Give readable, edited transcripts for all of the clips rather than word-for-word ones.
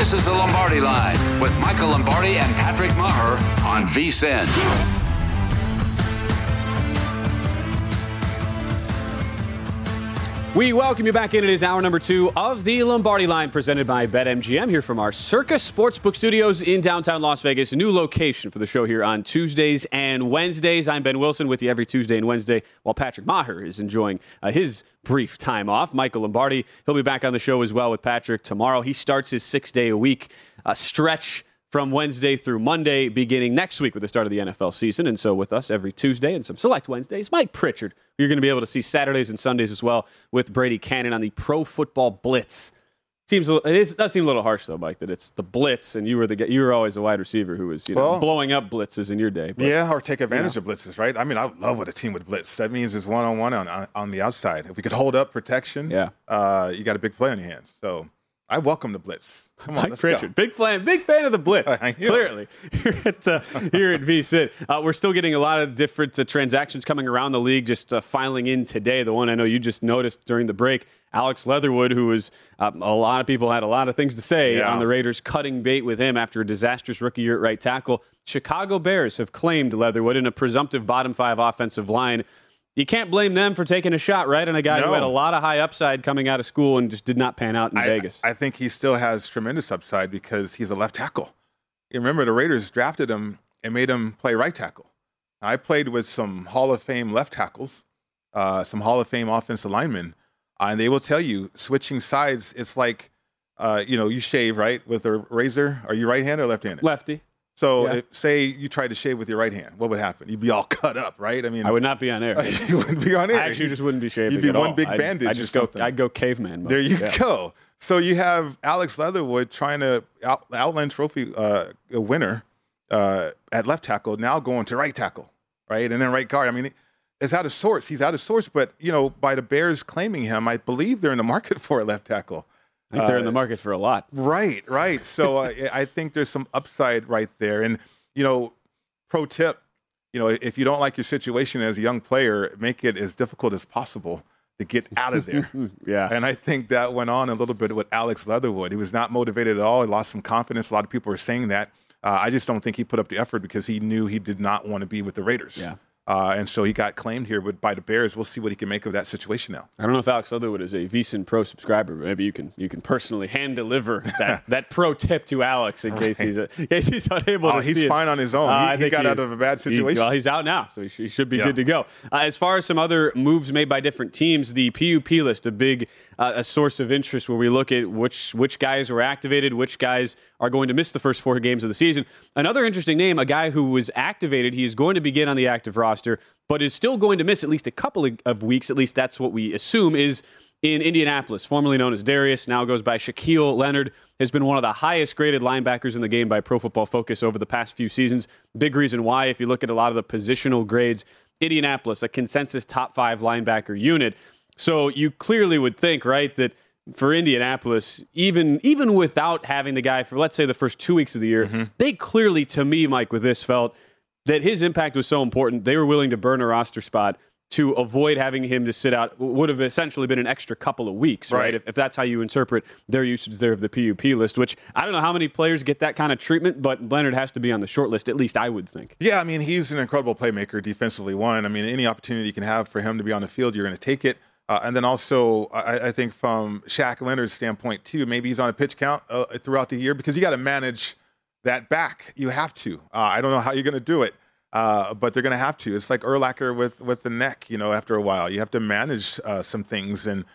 This is the Lombardi Line with Michael Lombardi and Patrick Maher on VSiN. We welcome you back in. It is hour number 2 of the Lombardi Line presented by BetMGM here from our Circus Sportsbook Studios in downtown Las Vegas. A new location for the show here on Tuesdays and Wednesdays. I'm Ben Wilson with you every Tuesday and Wednesday while Patrick Maher is enjoying his brief time off. Michael Lombardi, he'll be back on the show as well with Patrick tomorrow. He starts his 6-day-a-week stretch from Wednesday through Monday, beginning next week with the start of the NFL season. And so with us every Tuesday and some select Wednesdays, Mike Pritchard. You're going to be able to see Saturdays and Sundays as well with Brady Cannon on the Pro Football Blitz. It does seem a little harsh, though, Mike, that it's the blitz, and you were always a wide receiver who was blowing up blitzes in your day. But, yeah, or take advantage of blitzes, right? I mean, I love what a team would blitz. That means it's one-on-one on the outside. If we could hold up protection, you got a big play on your hands. So I welcome the blitz. Come on, Mike let's Pritchard, go. big fan of the blitz. Clearly, here at VSiN, we're still getting a lot of different transactions coming around the league. Just filing in today, the one I know you just noticed during the break, Alex Leatherwood, who was a lot of people had a lot of things to say on the Raiders cutting bait with him after a disastrous rookie year at right tackle. Chicago Bears have claimed Leatherwood in a presumptive bottom 5 offensive line. You can't blame them for taking a shot, right? And a guy who had a lot of high upside coming out of school and just did not pan out in Vegas. I think he still has tremendous upside because he's a left tackle. You remember the Raiders drafted him and made him play right tackle. I played with some Hall of Fame left tackles, some Hall of Fame offensive linemen, and they will tell you switching sides, it's like, you shave, right, with a razor. Are you right-handed or left-handed? Lefty. So say you tried to shave with your right hand, what would happen? You'd be all cut up, right? I mean, I would not be on air. You wouldn't be on air. I actually just wouldn't be shaving. You'd be at one all. big bandage. I'd go caveman mode. There you go. So you have Alex Leatherwood trying to Outland Trophy winner at left tackle, now going to right tackle, right, and then right guard. I mean, it's out of sorts. He's out of sorts, but by the Bears claiming him, I believe they're in the market for a left tackle. I think they're in the market for a lot. Right. So I think there's some upside right there. And, pro tip, if you don't like your situation as a young player, make it as difficult as possible to get out of there. And I think that went on a little bit with Alex Leatherwood. He was not motivated at all. He lost some confidence. A lot of people are saying that. I just don't think he put up the effort because he knew he did not want to be with the Raiders. Yeah. And so he got claimed here by the Bears. We'll see what he can make of that situation now. I don't know if Alex Leatherwood is a VSiN Pro subscriber, but maybe you can personally hand deliver that pro tip to Alex in case he's unable to see it. He's fine on his own. He got out of a bad situation. He's out now, so he should be good to go. As far as some other moves made by different teams, the PUP list, a big a source of interest where we look at which guys were activated, which guys are going to miss the first 4 games of the season. Another interesting name, a guy who was activated, he is going to begin on the active roster, but is still going to miss at least a couple of weeks, at least that's what we assume, is in Indianapolis, formerly known as Darius, now goes by Shaquille Leonard, has been one of the highest graded linebackers in the game by Pro Football Focus over the past few seasons. Big reason why, if you look at a lot of the positional grades, Indianapolis, a consensus top 5 linebacker unit. So you clearly would think, right, that for Indianapolis, even without having the guy for, let's say, the first 2 weeks of the year, they clearly, to me, Mike, with this felt that his impact was so important, they were willing to burn a roster spot to avoid having him to sit out. Would have essentially been an extra couple of weeks, right? If that's how you interpret their usage there of the PUP list, which I don't know how many players get that kind of treatment, but Leonard has to be on the short list, at least I would think. Yeah, I mean, he's an incredible playmaker defensively. I mean, any opportunity you can have for him to be on the field, you're going to take it. And then also, I think from Shaq Leonard's standpoint, too, maybe he's on a pitch count throughout the year because you got to manage that back. You have to. I don't know how you're going to do it, but they're going to have to. It's like Urlacher with the neck, after a while. You have to manage some things. And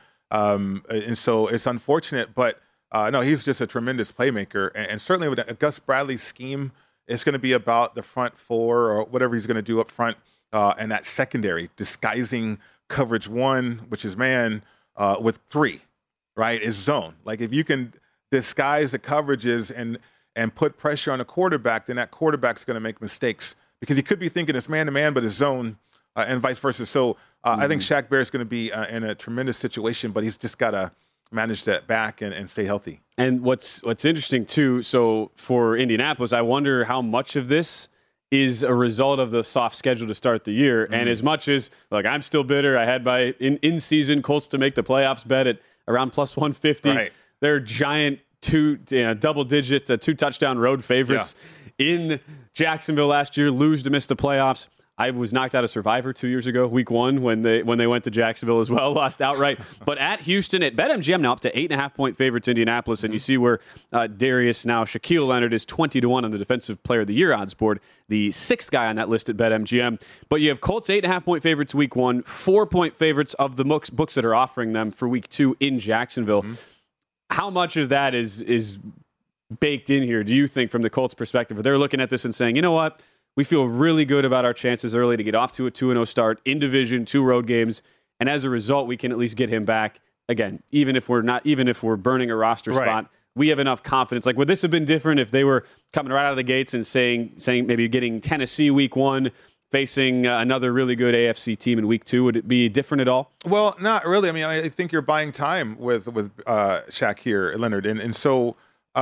so it's unfortunate. But, no, he's just a tremendous playmaker. And certainly with Gus Bradley's scheme, it's going to be about the front 4 or whatever he's going to do up front and that secondary, disguising coverage 1, which is man, with 3, right, is zone. Like if you can disguise the coverages and put pressure on the quarterback, then that quarterback's going to make mistakes because he could be thinking it's man-to-man, but it's zone and vice versa. So I think Shaq Barrett's going to be in a tremendous situation, but he's just got to manage that back and stay healthy. And what's interesting, too, so for Indianapolis, I wonder how much of this is a result of the soft schedule to start the year. And as much as, look, I'm still bitter. I had my in-season Colts to make the playoffs bet at around plus 150. Right. Their giant double-digit, 2-touchdown road favorites in Jacksonville last year, lose to miss the playoffs. I was knocked out of Survivor 2 years ago, week 1, when they went to Jacksonville as well, lost outright. But at Houston, at BetMGM now up to 8.5-point favorites Indianapolis, and you see where Shaquille Leonard is 20-1 on the Defensive Player of the Year odds board, the 6th guy on that list at BetMGM. But you have Colts 8.5-point favorites week 1, 4-point favorites of the books that are offering them for week 2 in Jacksonville. Mm-hmm. How much of that is baked in here, do you think, from the Colts' perspective? Where they're looking at this and saying, you know what? We feel really good about our chances early to get off to a 2-0 start in division, 2 road games, and as a result, we can at least get him back. Again, even if we're burning a roster spot, we have enough confidence. Like, would this have been different if they were coming right out of the gates and saying maybe getting Tennessee week 1, facing another really good AFC team in week 2? Would it be different at all? Well, not really. I mean, I think you're buying time with Shaq here, Leonard, and so.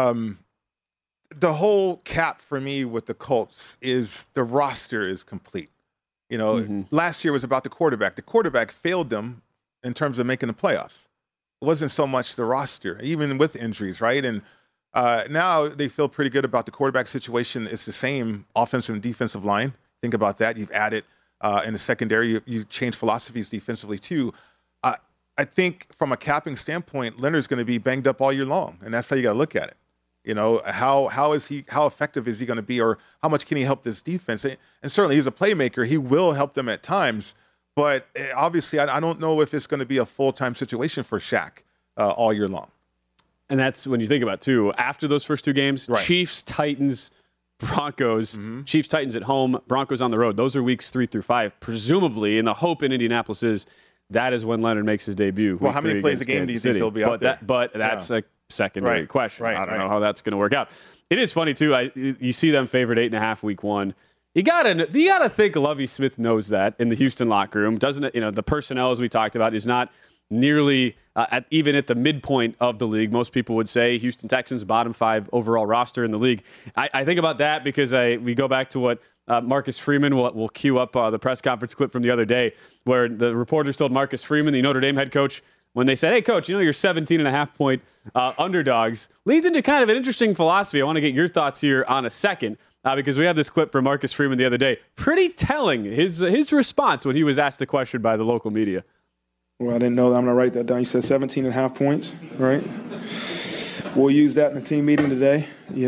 The whole cap for me with the Colts is the roster is complete. Last year was about the quarterback. The quarterback failed them in terms of making the playoffs. It wasn't so much the roster, even with injuries, right? And now they feel pretty good about the quarterback situation. It's the same offensive and defensive line. Think about that. You've added in the secondary. You changed philosophies defensively too. I think from a capping standpoint, Leonard's going to be banged up all year long, and that's how you got to look at it. How effective is he going to be, or how much can he help this defense? And certainly he's a playmaker. He will help them at times, but obviously I don't know if it's going to be a full-time situation for Shaq all year long. And that's when you think about, too, after those first 2 games, right. Chiefs, Titans, Broncos, Chiefs, Titans at home, Broncos on the road. Those are weeks 3 through 5, presumably, and the hope in Indianapolis is that is when Leonard makes his debut. Well, how many plays a game do you think he'll be out there? But that's a secondary question. I don't know how that's going to work out. It is funny too. You see them favored 8.5 week 1. You gotta think Lovie Smith knows that in the Houston locker room, doesn't it? The personnel, as we talked about, is not nearly even at the midpoint of the league. Most people would say Houston Texans bottom 5 overall roster in the league. I think about that because we go back to what Marcus Freeman will cue up the press conference clip from the other day, where the reporters told Marcus Freeman, the Notre Dame head coach, when they said, hey, coach, you're 17.5-point underdogs, leads into kind of an interesting philosophy. I want to get your thoughts here on a second, because we have this clip from Marcus Freeman the other day. Pretty telling, his response when he was asked the question by the local media. Well, I didn't know that. I'm going to write that down. You said 17.5 points, right? We'll use that in the team meeting today,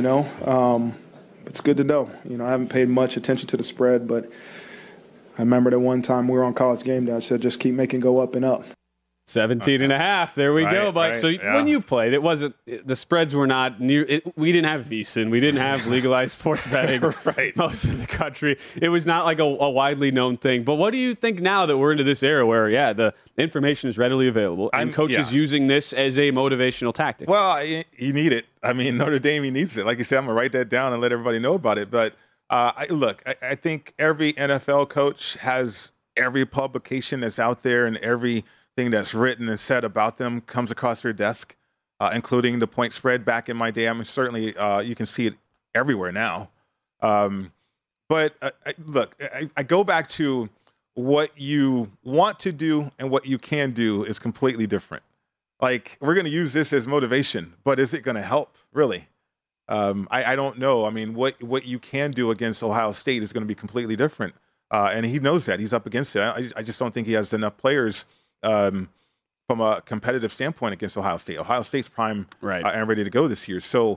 It's good to know. I haven't paid much attention to the spread, but I remember that one time we were on College Game Day, I said just keep making go up and up. 17.5. There we go. But so when you played, it wasn't, the spreads were not near, we didn't have VSiN. We didn't have legalized sports betting most of the country. It was not like a widely known thing. But what do you think now that we're into this era where, the information is readily available and coaches using this as a motivational tactic? Well, you need it. I mean, Notre Dame, he needs it. Like you said, I'm going to write that down and let everybody know about it. But I think every NFL coach has every publication that's out there and every thing that's written and said about them comes across their desk, including the point spread back in my day. I mean, certainly you can see it everywhere now. But I go back to what you want to do and what you can do is completely different. Like, we're going to use this as motivation, but is it going to help, really? I don't know. I mean, what you can do against Ohio State is going to be completely different. And he knows that. He's up against it. I just don't think he has enough players from a competitive standpoint against Ohio State. Ohio State's prime and ready to go this year. So,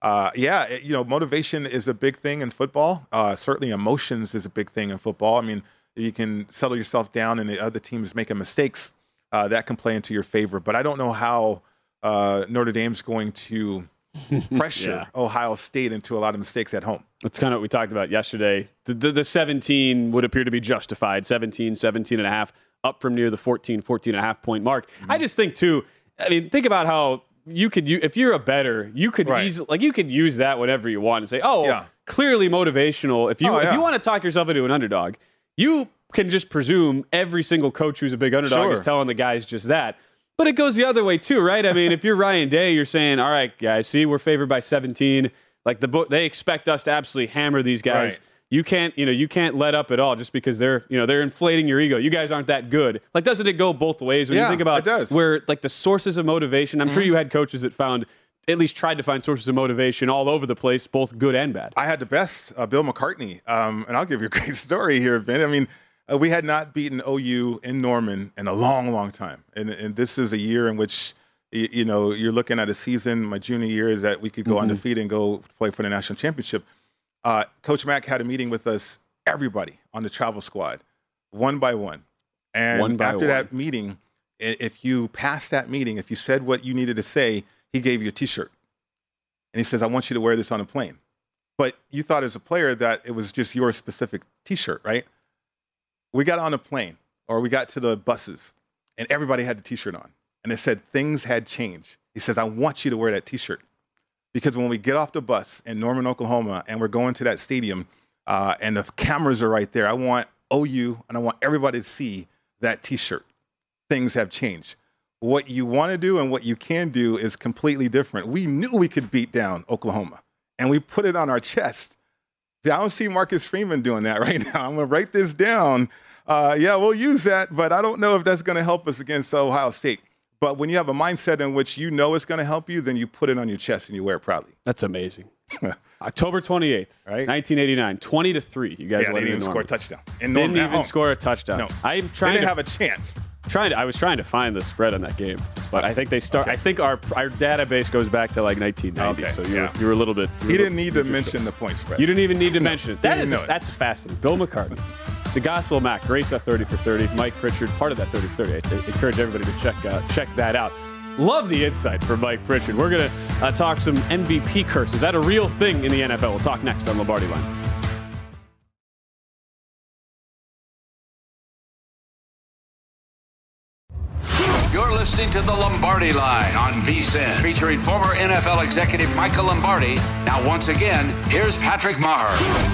motivation is a big thing in football. Certainly emotions is a big thing in football. I mean, you can settle yourself down and the other team is making mistakes. That can play into your favor. But I don't know how Notre Dame's going to pressure Ohio State into a lot of mistakes at home. That's kind of what we talked about yesterday. The 17 would appear to be justified. 17.5, up from near the 14.5 point mark. Mm-hmm. I just think, too, I mean, think about how you could, if you're a bettor, you could easily, you could use that whenever you want and say, clearly motivational. If you want to talk yourself into an underdog, you can just presume every single coach who's a big underdog is telling the guys just that. But it goes the other way too, right? I mean, if you're Ryan Day, you're saying, all right, guys, see, we're favored by 17. Like they expect us to absolutely hammer these guys. Right. You can't let up at all just because they're inflating your ego. You guys aren't that good. Like, doesn't it go both ways when you think about where, like, the sources of motivation? I'm sure you had coaches that found at least tried to find sources of motivation all over the place, both good and bad. I had the best, Bill McCartney. And I'll give you a great story here, Ben. I mean, we had not beaten OU in Norman in a long, long time. And this is a year in which, you're looking at a season, my junior year, is that we could go undefeated and go play for the national championship. Coach Mack had a meeting with us, everybody on the travel squad, one by one. And after that meeting, if you passed that meeting, if you said what you needed to say, he gave you a T-shirt. And he says, I want you to wear this on a plane. But you thought as a player that it was just your specific T-shirt, right? We got on a plane, or we got to the buses, and everybody had the T-shirt on. And it said things had changed. He says, I want you to wear that T-shirt. Because when we get off the bus in Norman, Oklahoma, and we're going to that stadium, and the cameras are right there, I want OU, and I want everybody to see that T-shirt. Things have changed. What you want to do and what you can do is completely different. We knew we could beat down Oklahoma, and we put it on our chest. I don't see Marcus Freeman doing that right now. I'm going to write this down. We'll use that, but I don't know if that's going to help us against Ohio State. But when you have a mindset in which you know it's going to help you, then you put it on your chest and you wear it proudly. That's amazing. October 28th, right? 1989, 20-3. You guys didn't even score a touchdown. Didn't even score a touchdown. No, they didn't have a chance. I was trying to find the spread on that game, but I think they start. Okay. I think our database goes back to like 1990. Okay. So you were a little bit. He didn't need to mention the point spread. You didn't even need to mention it. That's fascinating. Bill McCartney, the Gospel of Mac, great 30 for 30. Mike Pritchard, part of that 30 for 30. I encourage everybody to check that out. Love the insight from Mike Pritchard. We're going to talk some MVP curses. Is that a real thing in the NFL? We'll talk next on Lombardi Line. You're listening to the Lombardi Line on VSiN, featuring former NFL executive Michael Lombardi. Now, once again, here's Patrick Maher.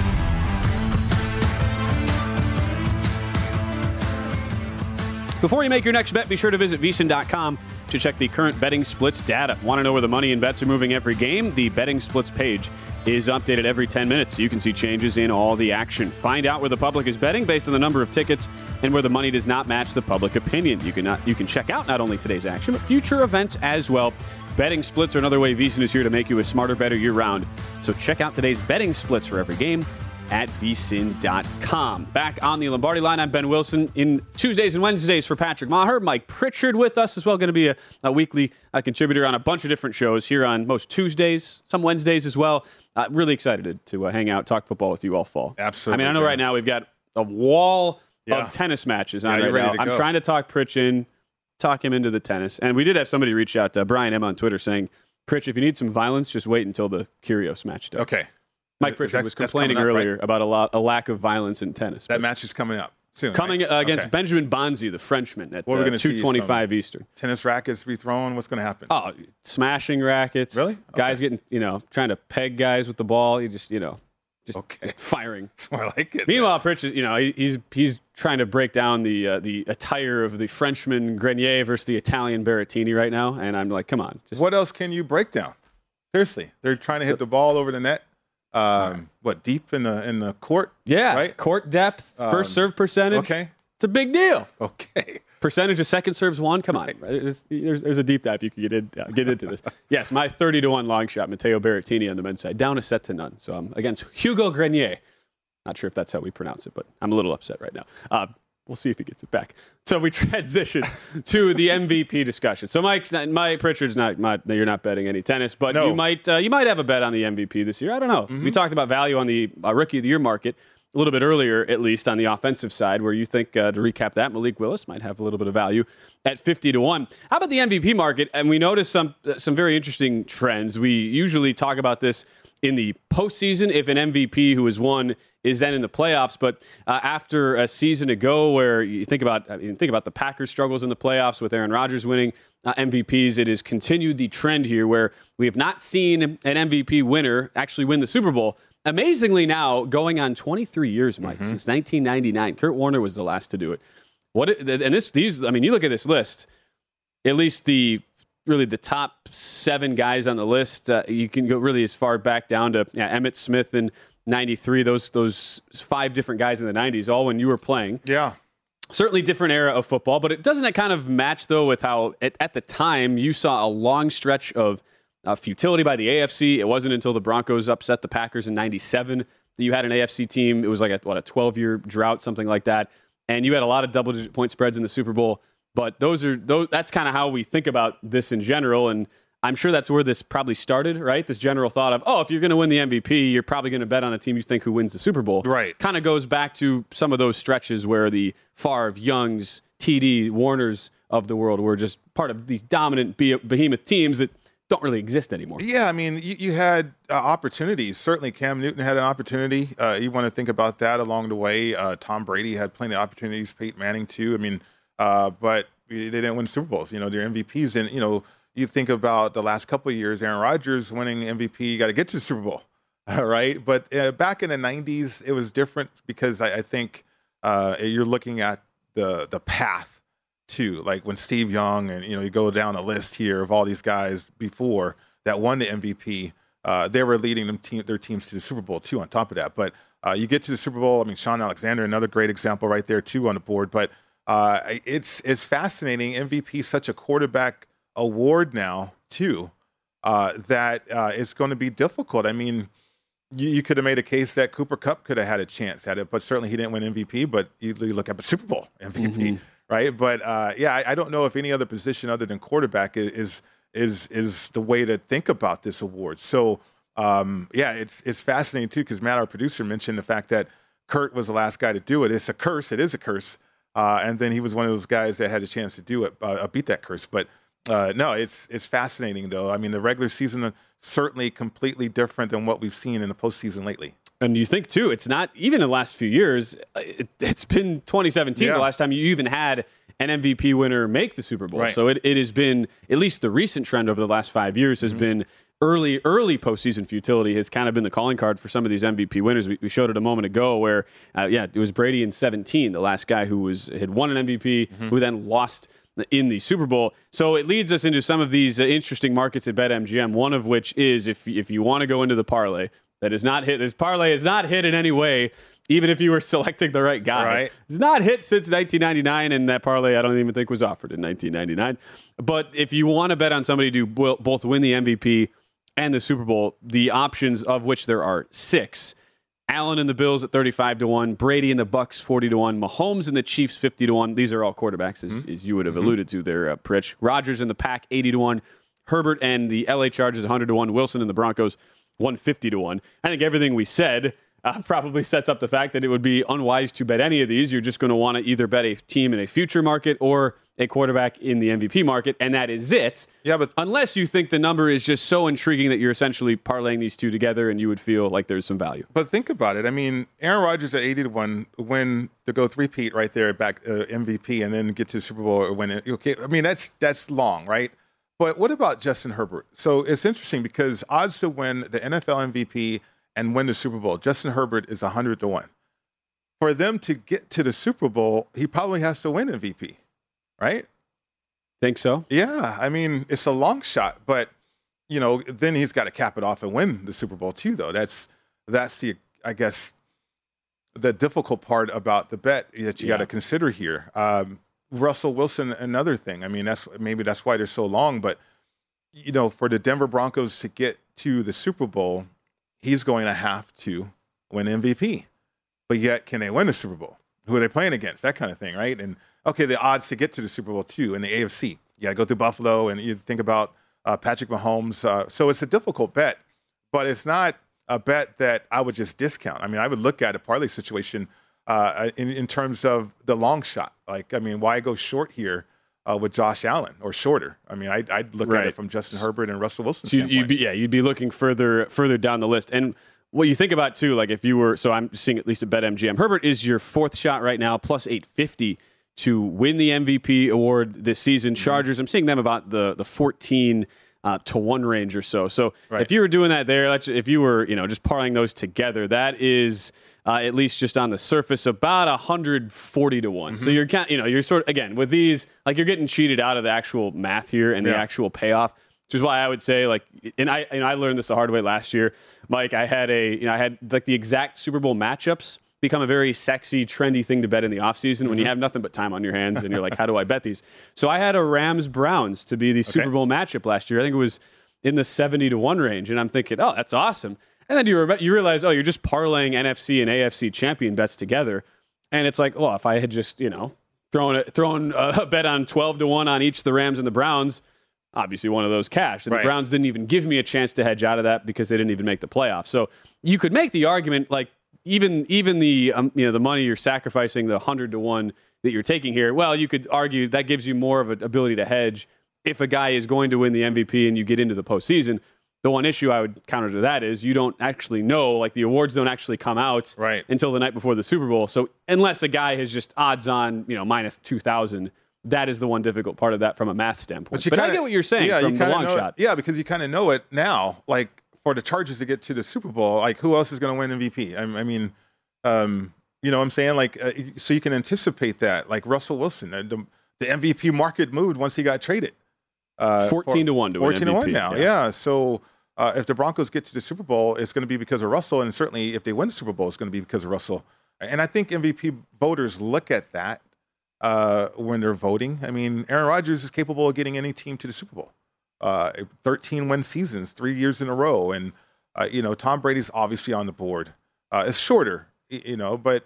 Before you make your next bet, be sure to visit VSiN.com to check the current betting splits data. Want to know where the money and bets are moving every game? The betting splits page is updated every 10 minutes, so you can see changes in all the action. Find out where the public is betting based on the number of tickets and where the money does not match the public opinion. You can check out not only today's action, but future events as well. Betting splits are another way VSiN is here to make you a smarter, better year-round. So check out today's betting splits for every game at VSiN.com. Back on the Lombardi Line, I'm Ben Wilson. In Tuesdays and Wednesdays for Patrick Maher, Mike Pritchard with us as well, going to be a weekly contributor on a bunch of different shows here on most Tuesdays, some Wednesdays as well. Really excited to hang out, talk football with you all fall. Absolutely. I mean, I know right now we've got a wall of tennis matches on right now. I'm trying to talk Pritch in, talk him into the tennis. And we did have somebody reach out to Brian M. on Twitter saying, Pritch, if you need some violence, just wait until the Kyrgios match starts. Okay. Mike Pritchard was complaining earlier about a lack of violence in tennis. That match is coming up soon. Against Benjamin Bonzi, the Frenchman, at 2:25 Eastern. Tennis rackets be thrown. What's going to happen? Oh, smashing rackets. Really? Okay. Guys getting, trying to peg guys with the ball. He just firing. I like it. Meanwhile, Pritchard, he's trying to break down the attire of the Frenchman Grenier versus the Italian Berrettini right now, and I'm like, come on. What else can you break down? Seriously, they're trying to hit the ball over the net. Deep in the court? Yeah, right? Court depth, first serve percentage. Okay. It's a big deal. Okay. Percentage of second serves won. Come on. There's a deep dive you can get into this. Yes, my 30-1 long shot, Matteo Berrettini on the men's side, down a set to none. So I'm against Hugo Grenier. Not sure if that's how we pronounce it, but I'm a little upset right now. We'll see if he gets it back. So we transition to the MVP discussion. So Mike Pritchard's you're not betting any tennis, but no. you might have a bet on the MVP this year. I don't know. Mm-hmm. We talked about value on the Rookie of the Year market a little bit earlier, at least on the offensive side, where you think, to recap that, Malik Willis might have a little bit of value at 50-1. How about the MVP market? And we noticed some very interesting trends. We usually talk about this in the postseason if an MVP who has won is then in the playoffs. But after a season ago where you think about the Packers' struggles in the playoffs with Aaron Rodgers winning MVPs, it has continued the trend here where we have not seen an MVP winner actually win the Super Bowl. Amazingly now, going on 23 years, Mike, since 1999. Kurt Warner was the last to do it. You look at this list, at least the top 7 guys on the list, you can go really as far back down to Emmitt Smith in 93, those 5 different guys in the 90s, all when you were playing. Yeah. Certainly different era of football, but doesn't it kind of match, though, with how at the time you saw a long stretch of futility by the AFC. It wasn't until the Broncos upset the Packers in 97 that you had an AFC team. It was like a 12-year drought, something like that. And you had a lot of double-digit point spreads in the Super Bowl. But that's kind of how we think about this in general. And I'm sure that's where this probably started, right? This general thought of, if you're going to win the MVP, you're probably going to bet on a team you think who wins the Super Bowl. Right. Kind of goes back to some of those stretches where the Favre, Youngs, TD, Warners of the world were just part of these dominant behemoth teams that don't really exist anymore. Yeah, I mean, you had opportunities. Certainly Cam Newton had an opportunity. You want to think about that along the way. Tom Brady had plenty of opportunities. Peyton Manning, too. I mean, but they didn't win Super Bowls. They're MVPs. And, you think about the last couple of years, Aaron Rodgers winning MVP, you got to get to the Super Bowl, right? But back in the 90s, it was different because I think you're looking at the path to, like when Steve Young and, you go down the list here of all these guys before that won the MVP, they were leading their teams to the Super Bowl, too, on top of that. But you get to the Super Bowl, I mean, Sean Alexander, another great example right there, too, on the board. But it's fascinating. MVP is such a quarterback award now too, that it's going to be difficult. I mean, you could have made a case that Cooper Kupp could have had a chance at it, but certainly he didn't win MVP. But you look at the Super Bowl MVP, right? But I don't know if any other position other than quarterback is the way to think about this award. So it's fascinating too, because Matt, our producer, mentioned the fact that Kurt was the last guy to do it. It's a curse. It is a curse. And then he was one of those guys that had a chance to do it, beat that curse. But no, it's fascinating, though. I mean, the regular season is certainly completely different than what we've seen in the postseason lately. And you think, too, it's not even in the last few years. It's been 2017, the last time you even had an MVP winner make the Super Bowl. Right. So it has been, at least the recent trend over the last 5 years has been early postseason futility has kind of been the calling card for some of these MVP winners. We showed it a moment ago where, it was Brady in 17, the last guy who had won an MVP, who then lost in the Super Bowl. So it leads us into some of these interesting markets at BetMGM, one of which is if you want to go into the parlay that is not hit. This parlay is not hit in any way, even if you were selecting the right guy. Right. It's not hit since 1999, and that parlay I don't even think was offered in 1999. But if you want to bet on somebody to both win the MVP and the Super Bowl, the options of which there are 6. Allen and the Bills at 35-1, Brady and the Bucks 40-1, Mahomes and the Chiefs 50-1. These are all quarterbacks, as you would have alluded to there, Pritch. Rodgers and the Pack 80-1, Herbert and the LA Chargers 100-1, Wilson and the Broncos 150-1. I think everything we said probably sets up the fact that it would be unwise to bet any of these. You're just going to want to either bet a team in a future market or a quarterback in the MVP market, and that is it. Yeah, but unless you think the number is just so intriguing that you're essentially parlaying these two together and you would feel like there's some value. But think about it. I mean, Aaron Rodgers at 80-1 win to go three-peat right there back MVP and then get to the Super Bowl or win it. Okay, I mean that's long, right? But what about Justin Herbert? So it's interesting because odds to win the NFL MVP and win the Super Bowl, Justin Herbert is 100-1. For them to get to the Super Bowl, he probably has to win MVP. Right? Think so? Yeah. I mean, it's a long shot, but, then he's got to cap it off and win the Super Bowl, too, though. That's the, I guess, the difficult part about the bet that you got to consider here. Russell Wilson, another thing. I mean, that's why they're so long, but, for the Denver Broncos to get to the Super Bowl, he's going to have to win MVP. But yet, can they win the Super Bowl? Who are they playing against? That kind of thing, right? And, okay, the odds to get to the Super Bowl, too, in the AFC. You got to go through Buffalo, and you think about Patrick Mahomes. So it's a difficult bet, but it's not a bet that I would just discount. I mean, I would look at a parlay situation in terms of the long shot. Like, I mean, why go short here with Josh Allen or shorter? I mean, I'd look at it from Justin Herbert and Russell Wilson standpoint. You'd be looking further down the list. And what you think about, too, like if you were – so I'm seeing at least at BetMGM. Herbert is your fourth shot right now, plus 850 to win the MVP award this season. Chargers, I'm seeing them about the 14 to 1 range or so. So if you were doing that there, if you were just parlaying those together, that is at least just on the surface about 140 to 1. So you're sort of, again, with these, like you're getting cheated out of the actual math here and the actual payoff. Which is why I would say, like, and I learned this the hard way last year, Mike. I had like the exact Super Bowl matchups become a very sexy, trendy thing to bet in the offseason when you have nothing but time on your hands and you're like, how do I bet these? So I had a Rams-Browns to be the Super Bowl matchup last year. I think it in the 70-1 range. And I'm thinking, oh, that's awesome. And then you realize, oh, you're just parlaying NFC and AFC champion bets together. And it's like, oh, if I had just, thrown a bet on 12-1 on each of the Rams and the Browns, obviously one of those cashed. And the Browns didn't even give me a chance to hedge out of that because they didn't even make the playoffs. So you could make the argument, like, even the the money you're sacrificing, the 100-1 that you're taking here, well, you could argue that gives you more of an ability to hedge if a guy is going to win the MVP and you get into the postseason. The one issue I would counter to that is you don't actually know, like the awards don't actually come out until the night before the Super Bowl. So unless a guy has just odds on, minus 2,000, that is the one difficult part of that from a math standpoint. But I get what you're saying from the long shot. Yeah, because you kind of know it now. Like for the Chargers to get to the Super Bowl, like who else is going to win MVP? I mean, you know what I'm saying? Like, so you can anticipate that. Like Russell Wilson, the MVP market moved once he got traded. 14-1 to win 14-1 now. Yeah. So if the Broncos get to the Super Bowl, it's going to be because of Russell, and certainly if they win the Super Bowl, it's going to be because of Russell. And I think MVP voters look at that when they're voting. I mean, Aaron Rodgers is capable of getting any team to the Super Bowl. 13 win seasons, 3 years in a row, and Tom Brady's obviously on the board. It's shorter, but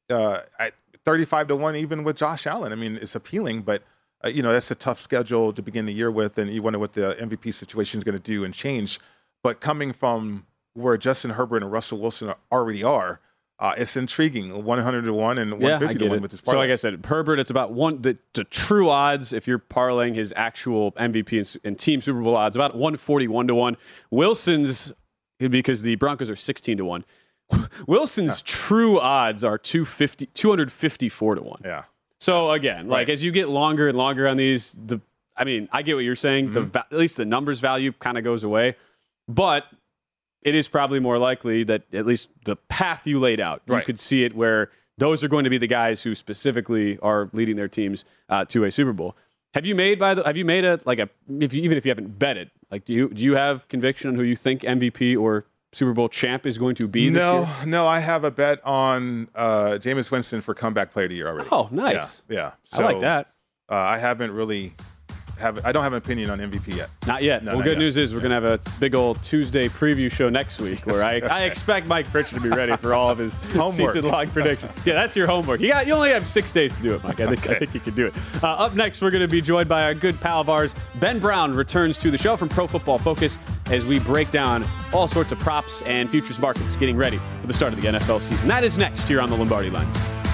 35-1 even with Josh Allen. I mean, it's appealing, but. That's a tough schedule to begin the year with, and you wonder what the MVP situation is going to do and change. But coming from where Justin Herbert and Russell Wilson already are, it's intriguing. 100-1 and 150-1 with this parlay. So like I said, Herbert, it's about the true odds, if you're parlaying his actual MVP and team Super Bowl odds, about 141-1. Wilson's, because the Broncos are 16-1. Wilson's true odds are 254-1. Yeah. So again, like as you get longer and longer on these, I get what you're saying. Mm-hmm. At least the numbers value kind of goes away, but it is probably more likely that at least the path you laid out, you could see it where those are going to be the guys who specifically are leading their teams to a Super Bowl. Have you made even if you haven't bet it, like do you have conviction on who you think MVP or Super Bowl champ is going to be this year? No, I have a bet on Jameis Winston for comeback player of the year already. Oh, nice. Yeah. So, I like that. I haven't really I don't have an opinion on MVP yet. Not yet. No, good news is we're going to have a big old Tuesday preview show next week where I expect Mike Pritchard to be ready for all of his season-long predictions. Yeah, that's your homework. You only have 6 days to do it, Mike. I think you can do it. Up next, we're going to be joined by a good pal of ours. Ben Brown returns to the show from Pro Football Focus as we break down all sorts of props and futures markets getting ready for the start of the NFL season. That is next here on the Lombardi Line.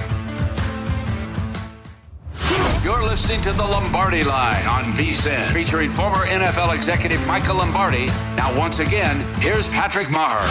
You're listening to the Lombardi Line on VSiN, featuring former NFL executive Michael Lombardi. Now, once again, here's Patrick Maher.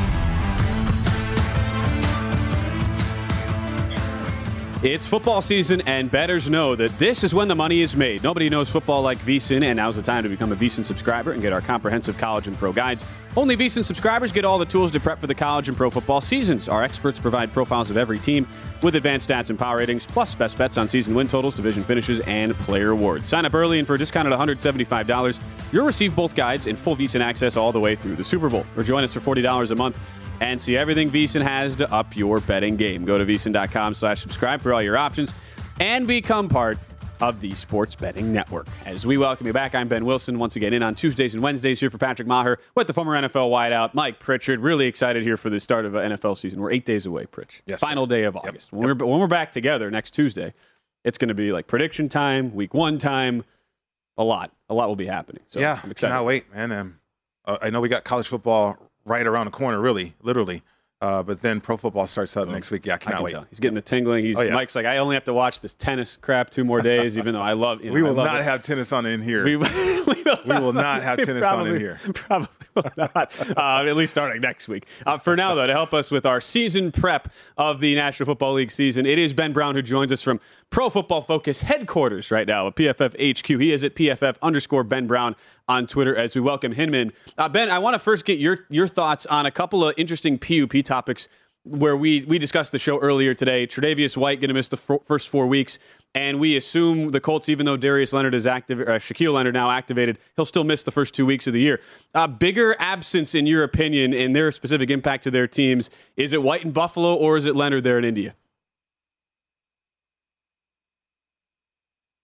It's football season, and bettors know that this is when the money is made. Nobody knows football like VSiN, and now's the time to become a VSiN subscriber and get our comprehensive college and pro guides. Only VSiN subscribers get all the tools to prep for the college and pro football seasons. Our experts provide profiles of every team with advanced stats and power ratings, plus best bets on season win totals, division finishes, and player awards. Sign up early, and for a discounted $175, you'll receive both guides and full VSiN access all the way through the Super Bowl. Or join us for $40 a month and see everything VSiN has to up your betting game. Go to VSiN.com/subscribe for all your options and become part of the Sports Betting Network. As we welcome you back, I'm Ben Wilson, once again in on Tuesdays and Wednesdays here for Patrick Maher with the former NFL wideout, Mike Pritchard. Really excited here for the start of an NFL season. We're 8 days away, Pritch. Yes, Final day of August. When we're back together next Tuesday, it's going to be like prediction time, week one time. A lot will be happening. So yeah, I'm excited. Cannot wait, man. I know we got college football right around the corner, really, literally. But then pro football starts up next week. Yeah, I cannot wait. Tell. He's getting the tingling. Mike's like, I only have to watch this tennis crap 2 more days, even though I love it. We will not have tennis on in here. We will not have tennis on in here. Probably will not. At least starting next week. For now, though, to help us with our season prep of the National Football League season, it is Ben Brown who joins us from Pro Football Focus headquarters right now at PFF HQ. He is at PFF_Ben Brown on Twitter as we welcome him in. Ben, I want to first get your thoughts on a couple of interesting PUP topics where we discussed the show earlier today. Tre'Davious White going to miss the first 4 weeks, and we assume the Colts, even though Darius Leonard is active, Shaquille Leonard now activated, he'll still miss the first 2 weeks of the year. Bigger absence, in your opinion, and their specific impact to their teams, is it White in Buffalo or is it Leonard there in India?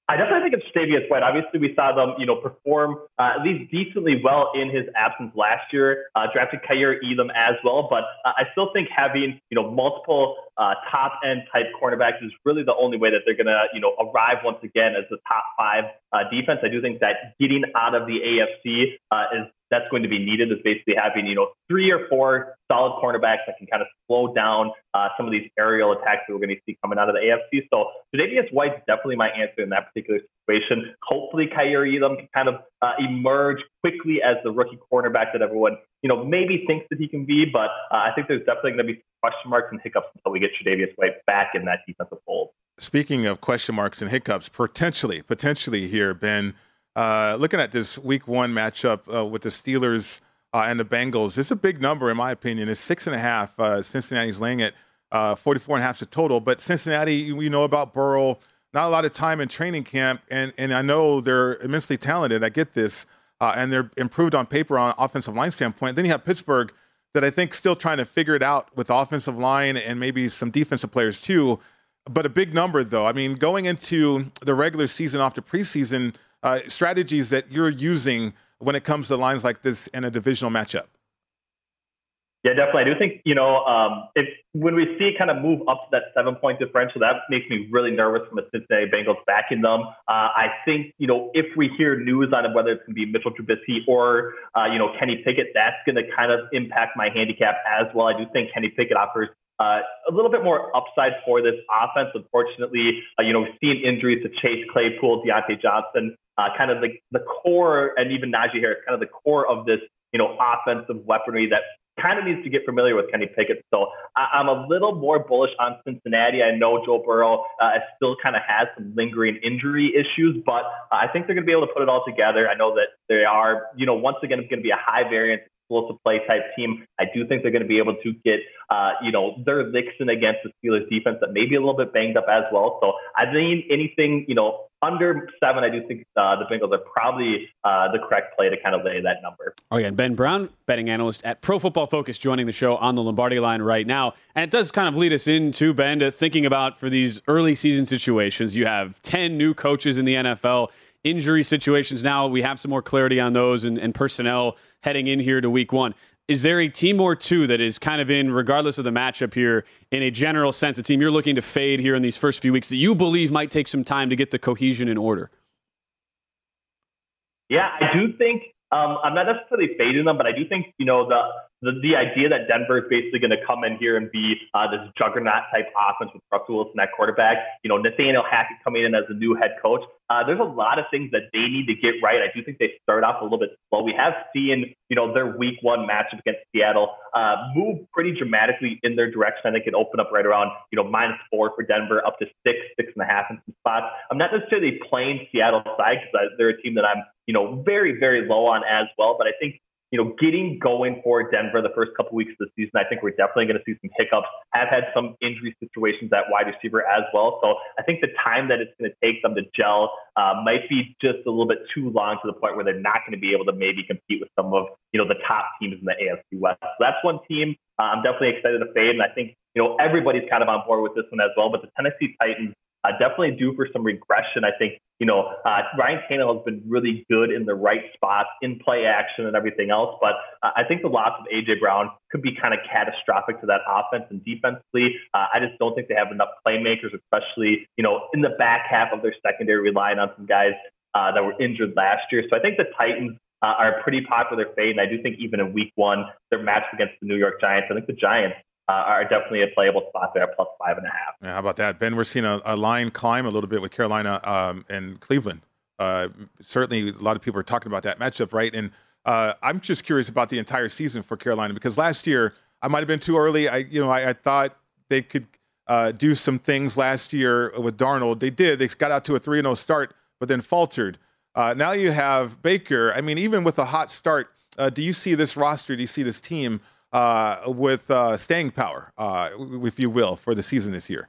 I definitely think it's Tre'Davious White. Obviously, we saw them, perform at least decently well in his absence last year. Drafted Kaiir Elam as well, but I still think having, multiple top-end type cornerbacks is really the only way that they're going to, arrive once again as the top 5 defense. I do think that getting out of the AFC that's going to be needed, is basically having, 3 or 4 solid cornerbacks that can kind of slow down some of these aerial attacks that we're going to see coming out of the AFC. So Tre'Davious White's definitely my answer in that particular situation. Hopefully Kaiir Elam can kind of emerge quickly as the rookie cornerback that everyone, maybe thinks that he can be, but I think there's definitely going to be some question marks and hiccups until we get Tre'Davious White back in that defensive fold. Speaking of question marks and hiccups, potentially here, Ben, looking at this week 1 matchup with the Steelers and the Bengals, it's a big number in my opinion. It's 6.5. Cincinnati's laying it 44.5 is the total. But Cincinnati, we know about Burrow, not a lot of time in training camp, and I know they're immensely talented. I get this, and they're improved on paper on offensive line standpoint. Then you have Pittsburgh that I think still trying to figure it out with the offensive line and maybe some defensive players too. But a big number though. I mean, going into the regular season off the preseason, strategies that you're using when it comes to lines like this in a divisional matchup? Yeah, definitely. I do think, when we see kind of move up to that 7-point differential, that makes me really nervous from a Cincinnati Bengals backing them. I think, if we hear news on whether it's going to be Mitchell Trubisky or, Kenny Pickett, that's going to kind of impact my handicap as well. I do think Kenny Pickett offers a little bit more upside for this offense. Unfortunately, we've seen injuries to Chase Claypool, Deontay Johnson, kind of the core, and even Najee Harris, kind of the core of this, offensive weaponry that kind of needs to get familiar with Kenny Pickett. So I'm a little more bullish on Cincinnati. I know Joe Burrow still kind of has some lingering injury issues, but I think they're going to be able to put it all together. I know that they are, once again, it's going to be a high variance, explosive play type team. I do think they're going to be able to get, their licks in against the Steelers defense that may be a little bit banged up as well. So I think anything, under 7, I do think the Bengals are probably the correct play to kind of lay that number. Oh, yeah. And Ben Brown, betting analyst at Pro Football Focus, joining the show on the Lombardi line right now. And it does kind of lead us into, Ben, to thinking about for these early season situations. You have 10 new coaches in the NFL. Injury situations now, we have some more clarity on those and personnel heading in here to week 1. Is there a team or two that is kind of in, regardless of the matchup here, in a general sense, a team you're looking to fade here in these first few weeks that you believe might take some time to get the cohesion in order? Yeah, I do think, I'm not necessarily fading them, but I do think, the idea that Denver is basically going to come in here and be this juggernaut type offense with Russell Wilson at quarterback, Nathaniel Hackett coming in as a new head coach. There's a lot of things that they need to get right. I do think they start off a little bit slow. We have seen, their week 1 matchup against Seattle move pretty dramatically in their direction. I think it opened up right around, -4 for Denver, up to 6, 6.5 in some spots. I'm not necessarily playing Seattle side because they're a team that I'm, very, very low on as well. But I think, getting going for Denver the first couple weeks of the season, I think we're definitely going to see some hiccups. Have had some injury situations at wide receiver as well. So I think the time that it's going to take them to gel might be just a little bit too long, to the point where they're not going to be able to maybe compete with some of, the top teams in the AFC West. So that's one team I'm definitely excited to fade. And I think, everybody's kind of on board with this one as well. But the Tennessee Titans definitely due for some regression. I think, Ryan Tannehill has been really good in the right spots in play action and everything else. But I think the loss of A.J. Brown could be kind of catastrophic to that offense and defensively. I just don't think they have enough playmakers, especially, in the back half of their secondary, relying on some guys that were injured last year. So I think the Titans are a pretty popular fade. And I do think even in week 1, they're matched against the New York Giants. I think the Giants are definitely a playable spot there, plus 5.5. Yeah, how about that, Ben? We're seeing a line climb a little bit with Carolina and Cleveland. Certainly, a lot of people are talking about that matchup, right? And I'm just curious about the entire season for Carolina, because last year I might have been too early. I thought they could do some things last year with Darnold. They did. They got out to a 3-0 start, but then faltered. Now you have Baker. I mean, even with a hot start, do you see this roster? Do you see this team with staying power, if you will, for the season this year?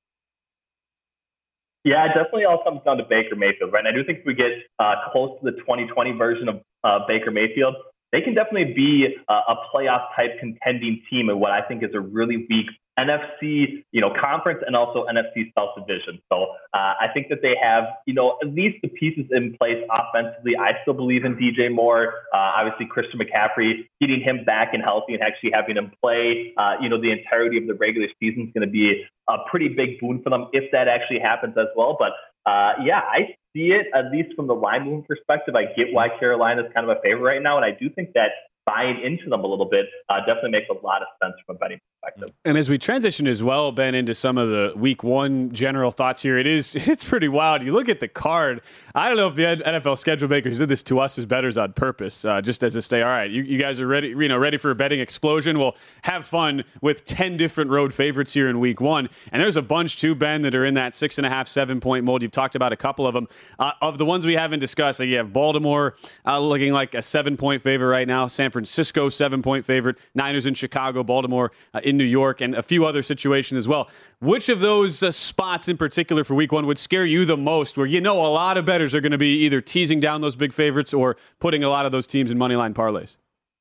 Yeah, it definitely all comes down to Baker Mayfield, right? And I do think if we get close to the 2020 version of Baker Mayfield, they can definitely be a playoff type contending team in what I think is a really weak NFC, conference and also NFC South division. So I think that they have, at least the pieces in place offensively. I still believe in DJ Moore. Obviously, Christian McCaffrey, getting him back and healthy and actually having him play, the entirety of the regular season is going to be a pretty big boon for them if that actually happens as well. But I see it, at least from the line movement perspective. I get why Carolina is kind of a favorite right now. And I do think that buying into them a little bit definitely makes a lot of sense from a betting perspective. And as we transition as well, Ben, into some of the week one general thoughts here, it's pretty wild. You look at the card. I don't know if the NFL schedule makers did this to us as bettors on purpose, just as a stay. All right, you guys are ready, ready for a betting explosion. We'll have fun with 10 different road favorites here in week one. And there's a bunch too, Ben, that are in that 6.5, 7 point mold. You've talked about a couple of them. Of the ones we haven't discussed, you have Baltimore looking like a 7 point favorite right now. San Francisco 7 point favorite. Niners in Chicago, Baltimore in New York, and a few other situations as well. Which of those spots in particular for week one would scare you the most, where a lot of bettors are going to be either teasing down those big favorites or putting a lot of those teams in moneyline parlays?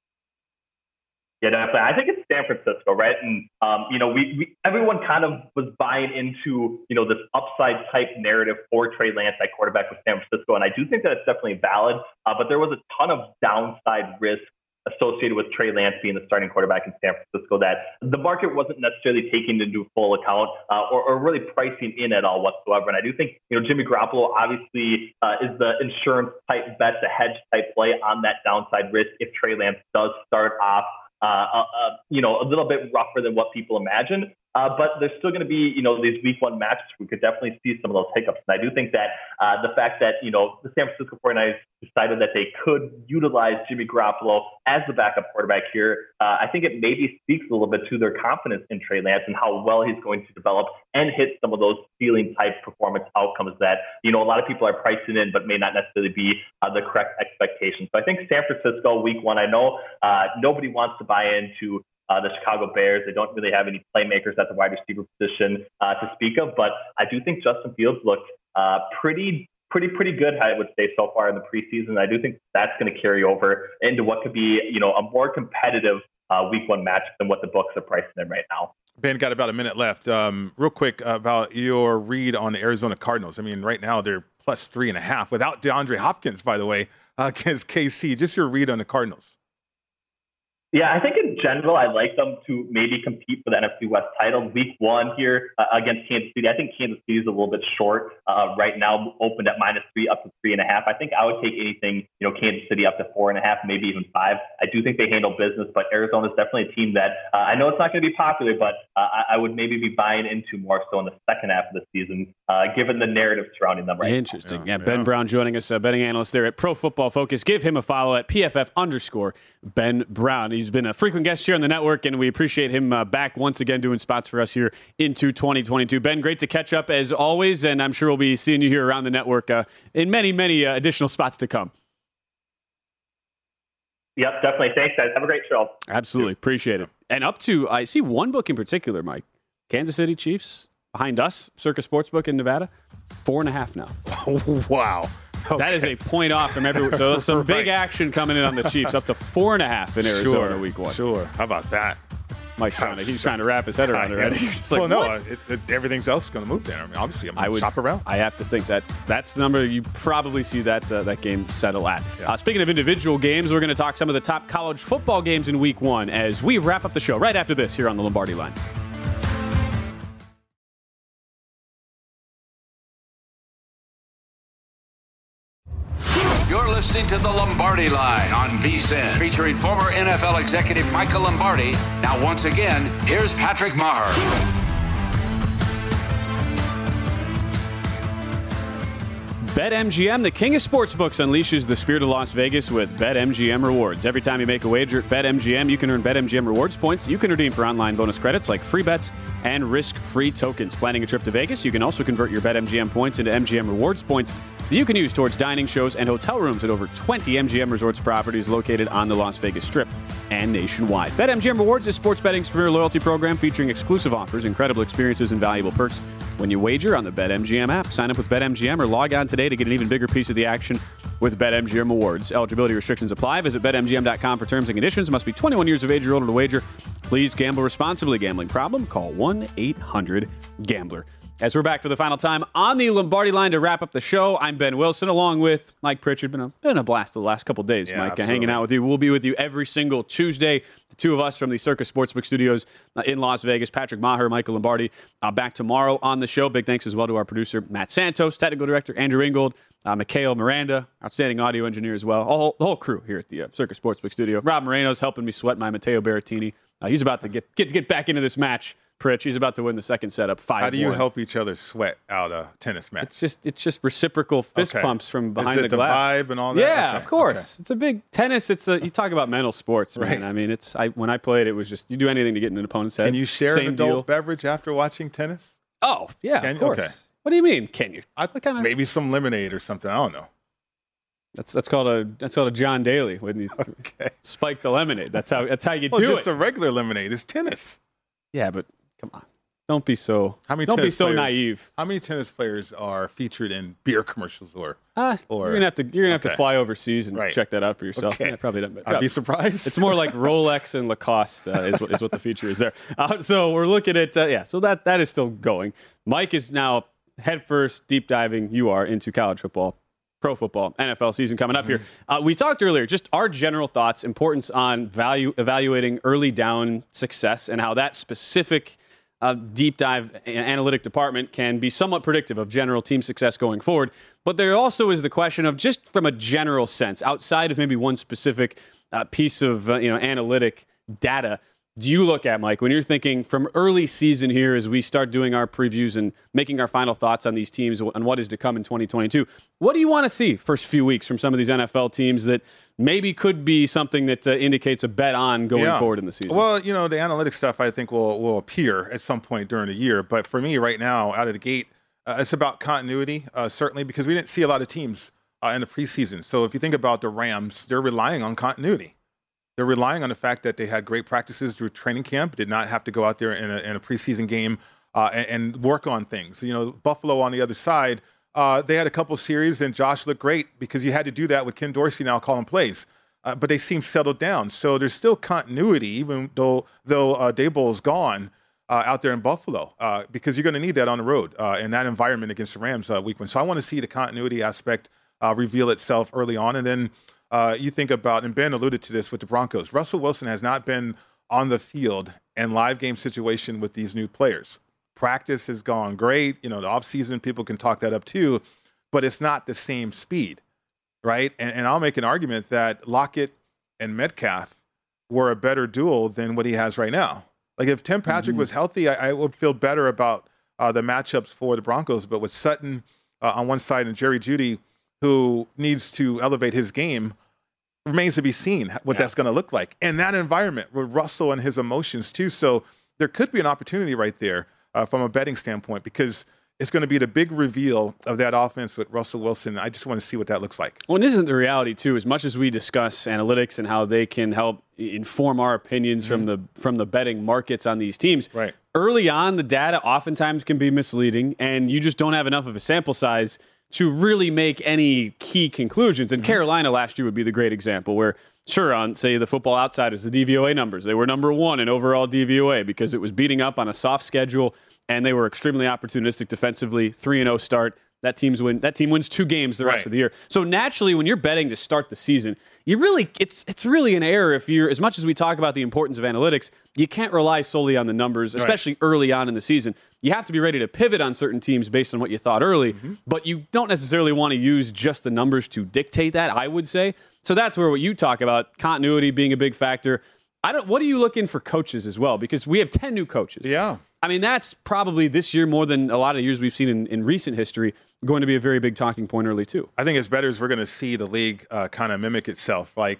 Yeah, definitely. I think it's San Francisco, right? And, everyone kind of was buying into, this upside type narrative for Trey Lance at quarterback with San Francisco. And I do think that it's definitely valid, but there was a ton of downside risk associated with Trey Lance being the starting quarterback in San Francisco that the market wasn't necessarily taking into full account or really pricing in at all whatsoever. And I do think, Jimmy Garoppolo obviously is the insurance type bet, the hedge type play on that downside risk if Trey Lance does start off a little bit rougher than what people imagine. But there's still going to be, these week one matches. We could definitely see some of those hiccups. And I do think that the fact that, the San Francisco 49ers decided that they could utilize Jimmy Garoppolo as the backup quarterback here, I think it maybe speaks a little bit to their confidence in Trey Lance and how well he's going to develop and hit some of those ceiling type performance outcomes that, a lot of people are pricing in, but may not necessarily be the correct expectations. So I think San Francisco week one, I know nobody wants to buy into the Chicago Bears. They don't really have any playmakers at the wide receiver position to speak of, but I do think Justin Fields looked pretty good, I would say, so far in the preseason. I do think that's going to carry over into what could be, a more competitive week one match than what the books are pricing in right now. Ben, got about a minute left. Real quick about your read on the Arizona Cardinals. I mean, right now they're plus 3.5 without DeAndre Hopkins, by the way, against KC. Just your read on the Cardinals. Yeah, I think in general, I like them to maybe compete for the NFC West title. Week one here against Kansas City. I think Kansas City is a little bit short right now, opened at -3 up to 3.5. I think I would take anything, Kansas City up to 4.5, maybe even 5. I do think they handle business, but Arizona is definitely a team that I know it's not going to be popular, but I would maybe be buying into more so in the second half of the season, given the narrative surrounding them right Interesting. Now. Yeah, Ben Brown joining us, betting analyst there at Pro Football Focus. Give him a follow at PFF_Ben Brown. He's been a frequent guest here on the network, and we appreciate him back once again doing spots for us here into 2022. Ben, great to catch up as always, and I'm sure we'll be seeing you here around the network in many, many additional spots to come. Yep, definitely. Thanks, guys. Have a great show. Absolutely. Appreciate it. And up to, I see one book in particular, Mike. Kansas City Chiefs, behind us, Circa Sportsbook in Nevada, 4.5 now. Wow. Okay. That is a point off from everyone. So some big action coming in on the Chiefs, up to 4.5 in Arizona week one. Sure. How about that? Mike's trying to wrap his head around it already. Everything's else is going to move there. I mean, obviously, I'm going to shop around. I have to think that's the number you probably see that game settle at. Yeah. Speaking of individual games, we're going to talk some of the top college football games in week one as we wrap up the show right after this here on the Lombardi Line. You're listening to the Lombardi Line on VSiN, featuring former NFL executive Michael Lombardi. Now, once again, here's Patrick Maher. BetMGM, the king of sportsbooks, unleashes the spirit of Las Vegas with BetMGM Rewards. Every time you make a wager at BetMGM, you can earn BetMGM Rewards points you can redeem for online bonus credits like free bets and risk-free tokens. Planning a trip to Vegas, you can also convert your BetMGM points into MGM Rewards points that you can use towards dining, shows, and hotel rooms at over 20 MGM Resorts properties located on the Las Vegas Strip and nationwide. BetMGM Rewards is sports betting's premier loyalty program featuring exclusive offers, incredible experiences, and valuable perks when you wager on the BetMGM app. Sign up with BetMGM or log on today to get an even bigger piece of the action with BetMGM Awards. Eligibility restrictions apply. Visit BetMGM.com for terms and conditions. Must be 21 years of age or older to wager. Please gamble responsibly. Gambling problem? Call 1-800-GAMBLER. As we're back for the final time on the Lombardi line to wrap up the show, I'm Ben Wilson along with Mike Pritchard. Been a blast the last couple of days, Mike, absolutely. hanging out with you. We'll be with you every single Tuesday. The two of us from the Circus Sportsbook Studios in Las Vegas. Patrick Maher, Michael Lombardi, back tomorrow on the show. Big thanks as well to our producer, Matt Santos, technical director, Andrew Ingold, Mikhail Miranda, outstanding audio engineer as well. The whole crew here at the Circus Sportsbook Studio. Rob Moreno's helping me sweat my Matteo Berrettini. He's about to get back into this match. Pritch, he's about to win the second set up 5-1. How do you help each other sweat out a tennis match? It's just reciprocal fist pumps from behind the glass. Is it the vibe and all that? Yeah, okay. of course. Okay. It's a big tennis. You talk about mental sports, man. Right. I mean, when I played, it was just you do anything to get in an opponent's head. Can you share Same an adult deal. beverage after watching tennis? Oh yeah, of course. Okay. What do you mean? Can you? Maybe some lemonade or something. I don't know. That's called a John Daly when you spike the lemonade. That's how you do just it. A regular lemonade is tennis. Yeah, but come on. Don't be so naive. How many tennis players are featured in beer commercials or you're gonna have to fly overseas and check that out for yourself. Okay. Yeah, probably don't. I'd be surprised. It's more like Rolex and Lacoste is what the feature is there. So we're looking at so that is still going. Mike is now headfirst deep diving. You are into college football, pro football, NFL season coming up here. We talked earlier, just our general thoughts, importance on evaluating early down success, and how that specific deep dive analytic department can be somewhat predictive of general team success going forward. But there also is the question of just from a general sense, outside of maybe one specific piece of analytic data, do you look at, Mike, when you're thinking from early season here as we start doing our previews and making our final thoughts on these teams and what is to come in 2022, what do you want to see first few weeks from some of these NFL teams that maybe could be something that indicates a bet on going forward in the season? Well, the analytics stuff I think will appear at some point during the year. But for me right now, out of the gate, it's about continuity, certainly, because we didn't see a lot of teams in the preseason. So if you think about the Rams, they're relying on continuity. They're relying on the fact that they had great practices through training camp, did not have to go out there in a preseason game and work on things. Buffalo on the other side, they had a couple series and Josh looked great because you had to do that with Ken Dorsey now calling plays. But they seem settled down. So there's still continuity, even though Daboll is gone out there in Buffalo, because you're going to need that on the road in that environment against the Rams week one. So I want to see the continuity aspect reveal itself early on. And then you think about, and Ben alluded to this with the Broncos, Russell Wilson has not been on the field in live game situation with these new players. Practice has gone great. The offseason, people can talk that up too, but it's not the same speed, right? And I'll make an argument that Lockett and Metcalf were a better duel than what he has right now. Like if Tim Patrick was healthy, I would feel better about the matchups for the Broncos, but with Sutton on one side and Jerry Jeudy, who needs to elevate his game, remains to be seen what that's going to look like. In that environment with Russell and his emotions too. So there could be an opportunity right there from a betting standpoint, because it's going to be the big reveal of that offense with Russell Wilson. I just want to see what that looks like. Well, and isn't the reality too, as much as we discuss analytics and how they can help inform our opinions from the betting markets on these teams, right? Early on, the data oftentimes can be misleading, and you just don't have enough of a sample size to really make any key conclusions. And Carolina last year would be the great example where, sure, on, say, the Football Outsiders, the DVOA numbers, they were number one in overall DVOA because it was beating up on a soft schedule, and they were extremely opportunistic defensively, 3-0 start. That team wins 2 games the rest of the year. So naturally, when you're betting to start the season, it's really an error if you're, as much as we talk about the importance of analytics, you can't rely solely on the numbers, especially early on in the season. You have to be ready to pivot on certain teams based on what you thought early, but you don't necessarily want to use just the numbers to dictate that, I would say. So that's where what you talk about, continuity being a big factor. What are you looking for coaches as well? Because we have 10 new coaches. Yeah. I mean, that's probably this year more than a lot of years we've seen in recent history going to be a very big talking point early, too. I think as bettors, we're going to see the league kind of mimic itself. Like,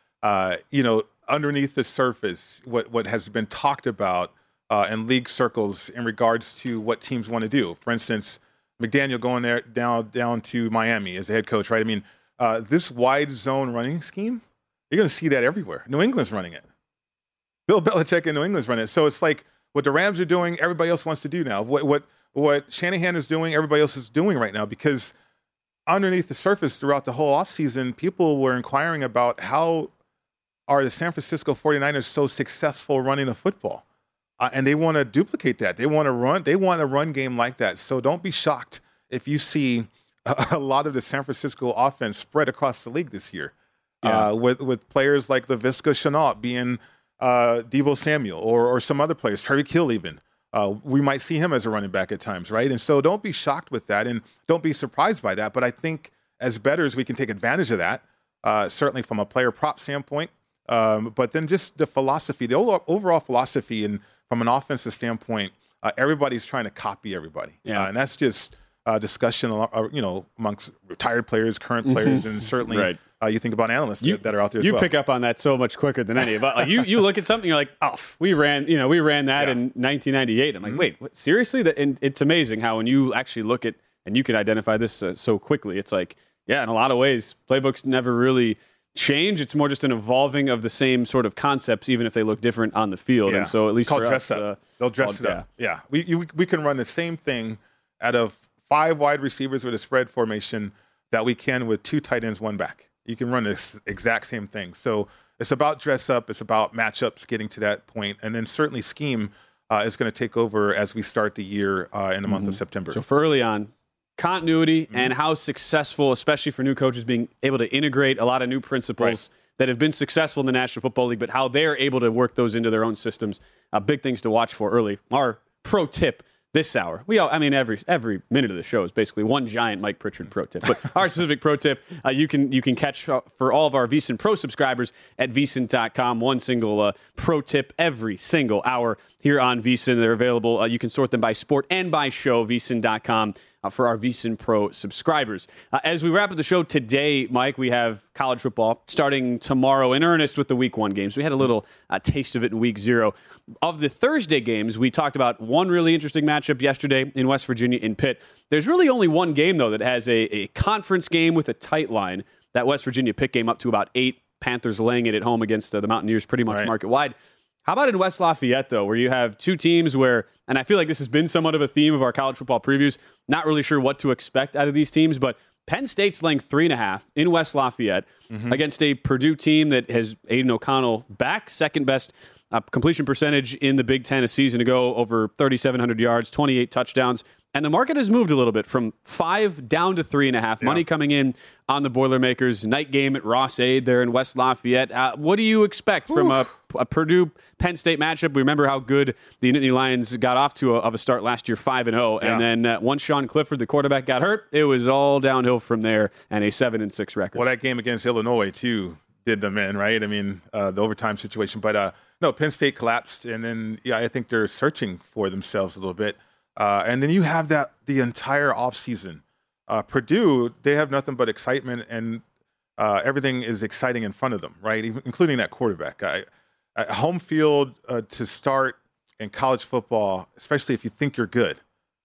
underneath the surface, what has been talked about in league circles in regards to what teams want to do. For instance, McDaniel going there down to Miami as a head coach, right? I mean, this wide zone running scheme, you're going to see that everywhere. New England's running it. Bill Belichick in New England's running it. So it's like what the Rams are doing, everybody else wants to do now. What Shanahan is doing, everybody else is doing right now, because underneath the surface throughout the whole offseason, people were inquiring about how are the San Francisco 49ers so successful running a football? And they want to duplicate that. They want to run game like that. So don't be shocked if you see a lot of the San Francisco offense spread across the league this year, with players like Laviska Shenault being Deebo Samuel or some other players, Tyreek Hill even. We might see him as a running back at times, right? And so don't be shocked with that, and don't be surprised by that. But I think as bettors, we can take advantage of that, certainly from a player prop standpoint. But then just the philosophy, the overall philosophy, and from an offensive standpoint, everybody's trying to copy everybody. And that's just discussion, amongst retired players, current players, and certainly you think about analysts that are out there as well. You pick up on that so much quicker than any of us. Like you look at something, you're like, oh, we ran that in 1998. I'm like, wait, what, seriously? And it's amazing how when you actually look at, and you can identify this so quickly, it's like, yeah, in a lot of ways, playbooks never really change. It's more just an evolving of the same sort of concepts, even if they look different on the field. And so at least for us, they'll dress it up. Yeah, we can run the same thing out of 5 wide receivers with a spread formation that we can with 2 tight ends, 1 back. You can run this exact same thing. So it's about dress up. It's about matchups getting to that point. And then certainly scheme is going to take over as we start the year in the month of September. So for early on, continuity and how successful, especially for new coaches, being able to integrate a lot of new principles that have been successful in the National Football League, but how they're able to work those into their own systems. Big things to watch for early. Our pro tip this hour. Every minute of the show is basically one giant Mike Pritchard pro tip. But our specific pro tip, you can catch for all of our VSiN Pro subscribers at VSiN.com. One single pro tip every single hour here on VSiN. They're available. You can sort them by sport and by show, VSiN.com. For our VSiN Pro subscribers. As we wrap up the show today, Mike, we have college football starting tomorrow in earnest with the Week 1 games. We had a little taste of it in Week 0. Of the Thursday games, we talked about one really interesting matchup yesterday in West Virginia in Pitt. There's really only one game, though, that has a conference game with a tight line. That West Virginia Pitt game up to about 8. Panthers laying it at home against the Mountaineers pretty much market wide. How about in West Lafayette, though, where you have 2 teams where, and I feel like this has been somewhat of a theme of our college football previews, not really sure what to expect out of these teams, but Penn State's laying 3.5 in West Lafayette against a Purdue team that has Aiden O'Connell back, second best completion percentage in the Big Ten a season ago, over 3,700 yards, 28 touchdowns. And the market has moved a little bit from 5 down to 3.5. Money coming in on the Boilermakers. Night game at Ross-Ade there in West Lafayette. What do you expect from a Purdue-Penn State matchup? We remember how good the Nittany Lions got off to a start last year, 5-0. And then once Sean Clifford, the quarterback, got hurt, it was all downhill from there and a 7-6 record. Well, that game against Illinois, too, did them in, right? I mean, the overtime situation. But, no, Penn State collapsed. And then, I think they're searching for themselves a little bit. And then you have the entire offseason. Purdue, they have nothing but excitement, and everything is exciting in front of them, right? Including that quarterback. Home field to start in college football, especially if you think you're good,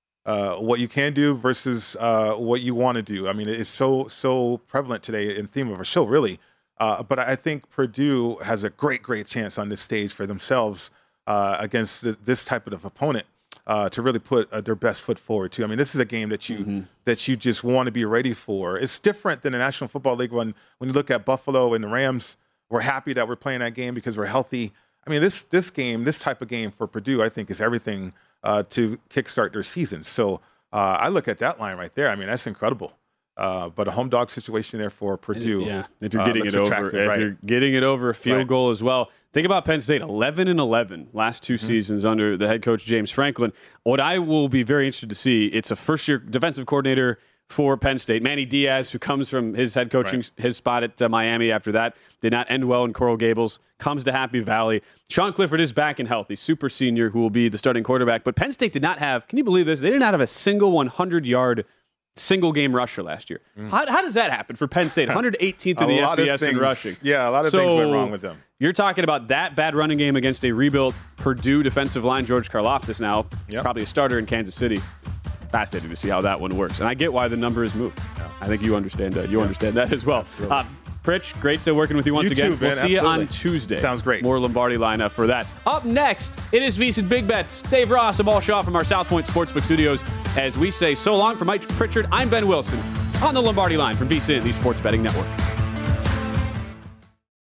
what you can do versus what you want to do. I mean, it's so prevalent today in theme of our show, really. But I think Purdue has a great chance on this stage for themselves against this type of opponent. To really put their best foot forward, too. I mean, this is a game that you just want to be ready for. It's different than the National Football League when you look at Buffalo and the Rams. We're happy that we're playing that game because we're healthy. I mean, this type of game for Purdue, I think, is everything to kickstart their season. So I look at that line right there. I mean, that's incredible. But a home dog situation there for Purdue. If you're getting it over, you're getting it over a field goal as well. Think about Penn State, 11-11 last 2 seasons under the head coach James Franklin. What I will be very interested to see, it's a first-year defensive coordinator for Penn State, Manny Diaz, who comes from his head coaching, his spot at Miami after that, did not end well in Coral Gables, comes to Happy Valley. Sean Clifford is back and healthy, super senior, who will be the starting quarterback. But Penn State did not have, can you believe this? They did not have a single 100-yard single-game rusher last year. How does that happen for Penn State? 118th in the FBS in rushing. Yeah, a lot of things went wrong with them. You're talking about that bad running game against a rebuilt Purdue defensive line. George Karlaftis now, probably a starter in Kansas City. Fascinating to see how that one works. And I get why the number is moved. I think you understand that. You understand that as well. Pritch, great working with you once again. We'll see you on Tuesday. Sounds great. More Lombardi lineup for that. Up next, it is VSiN Big Bets. Dave Ross, Amal Shaw from our South Point Sportsbook Studios. As we say so long for Mike Pritchard, I'm Ben Wilson on the Lombardi line from VSiN, the Sports Betting Network.